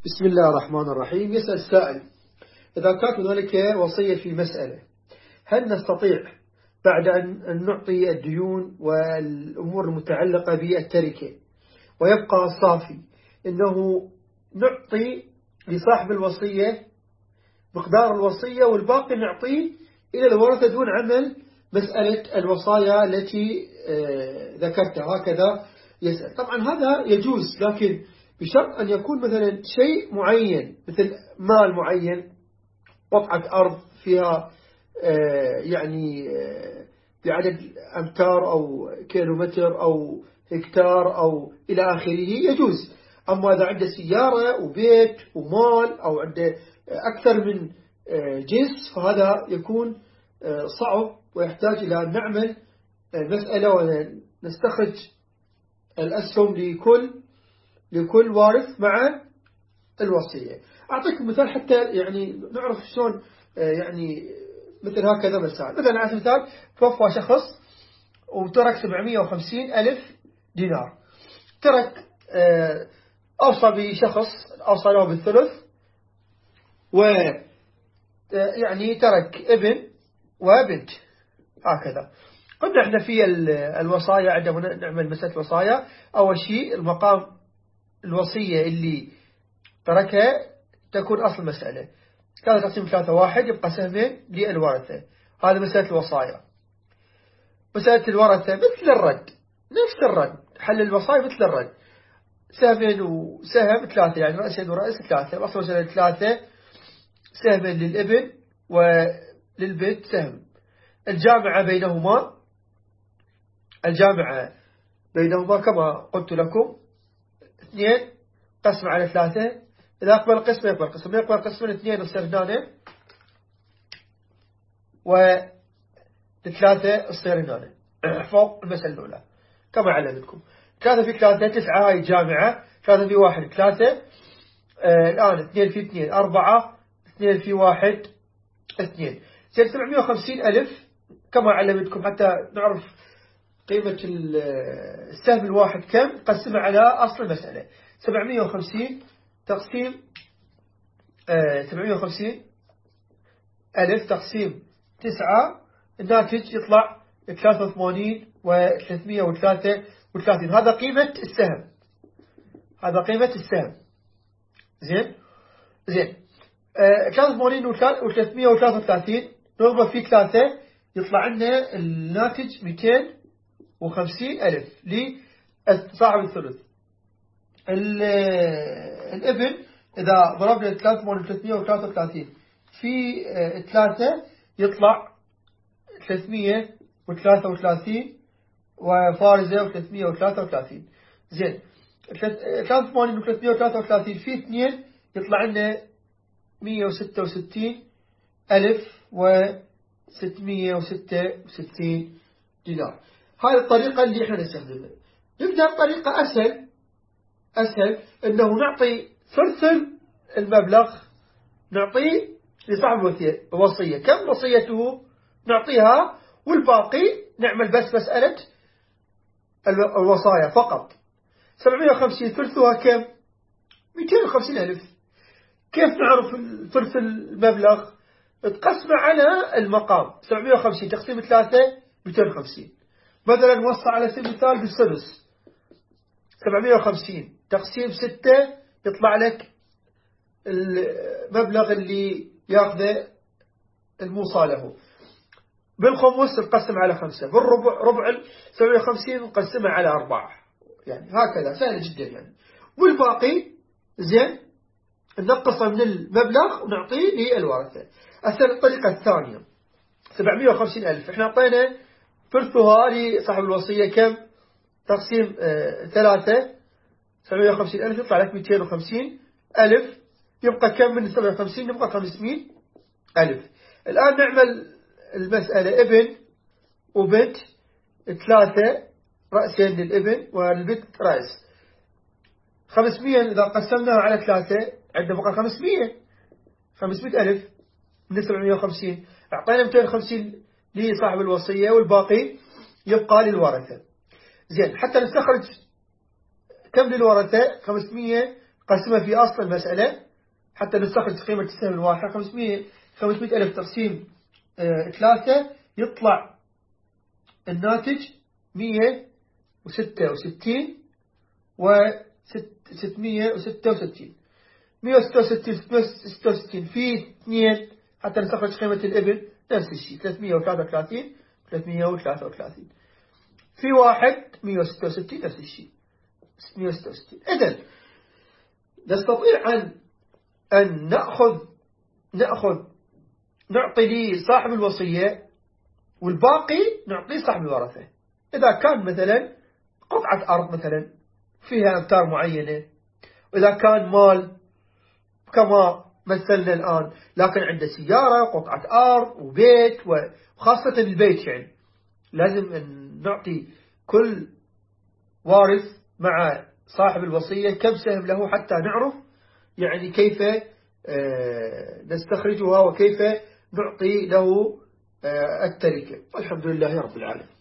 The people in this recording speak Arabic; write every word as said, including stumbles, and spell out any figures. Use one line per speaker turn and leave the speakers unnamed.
بسم الله الرحمن الرحيم. يسأل السائل: إذا كانت هنالك وصية في مسألة، هل نستطيع بعد أن نعطي الديون والأمور المتعلقة بالتركة ويبقى صافي إنه نعطي لصاحب الوصية مقدار الوصية والباقي نعطيه إلى الورثة دون عمل مسألة الوصايا التي ذكرتها؟ هكذا يسأل. طبعا هذا يجوز، لكن بشرط أن يكون مثلا شيء معين، مثل مال معين، قطعة أرض فيها يعني بعدد أمتار أو كيلومتر أو هكتار أو إلى آخره، يجوز. أما إذا عنده سيارة وبيت ومال أو عنده أكثر من جنس، فهذا يكون صعب ويحتاج إلى أن نعمل مسألة ونستخرج الأسهم لكل لكل وارث مع الوصية. أعطيكم مثال حتى يعني نعرف شلون يعني مثل هكذا مسائل. مثلا على مثال، توفى شخص وترك سبعمئة وخمسين ألف دينار. ترك أوصى بشخص أوصى له بالثلث، ويعني ترك ابن وبنت هكذا. قلنا احنا في الوصايا عندما نعمل مسألة وصايا، أول شيء المقام الوصية اللي تركها تكون أصل مسألة. كان تقسيم ثلاثة واحد يبقى سهمين للورثة. هذا مسألة الوصايا. مسألة الورثة مثل الرد، نفس الرد، حل الوصايا مثل الرد، سهمين وسهم ثلاثة، يعني رأسين ورأس ثلاثة. أصل مسألة ثلاثة، سهمين للابن وللبنت سهم. الجامعة بينهما الجامعة بينهما كما قلت لكم اثنين قسم على ثلاثة. إذا أقبل قسم يقبل قسم يقبل قسم اثنين يصير هنا، والثلاثة يصير هنا فوق المسألة الأولى كما علمتكم. ثلاثة في ثلاثة تسعة، هاي الجامعة. ثلاثة في واحد ثلاثة. آه الآن اثنين في اثنين أربعة. اثنين في واحد اثنين. زين سبعمئة وخمسين ألف كما علمتكم حتى نعرف قيمة السهم الواحد كم. قسمه على أصل المسألة. سبعمئة وخمسين تقسيم آه سبعمئة وخمسين ألف تقسيم تسعة، الناتج يطلع ثلاثة وثمانين وثلاثمئة وثلاثة وثلاثين. هذا قيمة السهم. هذا قيمة السهم. زين زين آه ثلاثة وثمانين وثلاثمئة وثلاثة وثلاثين نضرب في ثلاثة يطلع لنا الناتج مئتين وخمسين ألف لصاحب الثلث. الابن إذا ضربنا ثلاثة وثمانين وثلاثمئة وثلاثة وثلاثين في ثلاثة يطلع ثلاثمئة وثلاثة وثلاثين وفارزة وثلاثمئة وثلاثة وثلاثين. زين ثلاثة وثمانين وثلاثمئة وثلاثة وثلاثين في اثنين يطلع لنا مئة وستة وستين ألف وستمئة وستة وستين دينار. هذه الطريقة اللي احنا نستخدمها. نبدأ بطريقة أسهل أسهل إنه نعطي ثلث المبلغ نعطيه لصاحب الوصية. كم وصيته نعطيها، والباقي نعمل بس مسألة الوصايا فقط. سبعمئة وخمسين ثلثها كم؟ مئتين وخمسين ألف. كيف نعرف ثلث المبلغ؟ تقسم على المقام. سبعمئة وخمسين تقسيم ثلاثة مئتين وخمسين. مثلا نوصى على سبيل المثال بالسدس. سبعمئة وخمسين تقسيم ستة يطلع لك المبلغ اللي ياخذه الموصى له. بالخمس نقسم على خمسة. بالربع ربع سبعمئة وخمسين نقسمها على أربعة. يعني هكذا سهل جدا يعني. والباقي زين نقصه من المبلغ ونعطيه للورثة. الطريقة الثانية سبعمئة وخمسين ألف احنا اعطينا ثلثها لصاحب الوصية كم؟ تقسيم آه ثلاثة. سبعمئة وخمسين ألف يطلع لك مئتين وخمسين ألف. يبقى كم من سبعمئة وخمسين؟ يبقى خمسمئة ألف. الآن نعمل المسألة ابن وبنت ثلاثة، رأسين للابن والبنت رأس. خمسمئة إذا قسمناها على ثلاثة عندنا بقى خمسمئة خمسمئة ألف من سبعمئة وخمسين. أعطينا مئتين وخمسين لصاحب الوصية والباقي يبقى للورثة. زين حتى نستخرج كم للورثة؟ خمسمئة قسمها في أصل المسألة حتى نستخرج قيمة السهم الواحد. خمسمائة خمسمائة ألف تقسيم آه ثلاثة يطلع الناتج مئة وستة وستين وستمائة وستة وستين. مئة وستة وستين ستمائة وستة وستين في اثنين حتى نستخرج قيمة الإبل نفس الشيء ثلاثمائة وثلاثة وثلاثين ثلاثمائة وثلاثة وثلاثين في واحد مئة وستة وستين نفس الشيء ستمائة وستة وستين. إذن نستطيع أن أن نأخذ نأخذ نعطي لي صاحب الوصية والباقي نعطيه صاحب الورثة. إذا كان مثلا قطعة أرض مثلا فيها أمتار معينة، وإذا كان مال كما مثلنا الآن لكن عنده سيارة وقطعة أرض وبيت، وخاصة البيت يعني لازم أن نعطي كل وارث مع صاحب الوصية كم سهم له حتى نعرف يعني كيف نستخرجها وكيف نعطي له التركة. والحمد لله رب العالمين.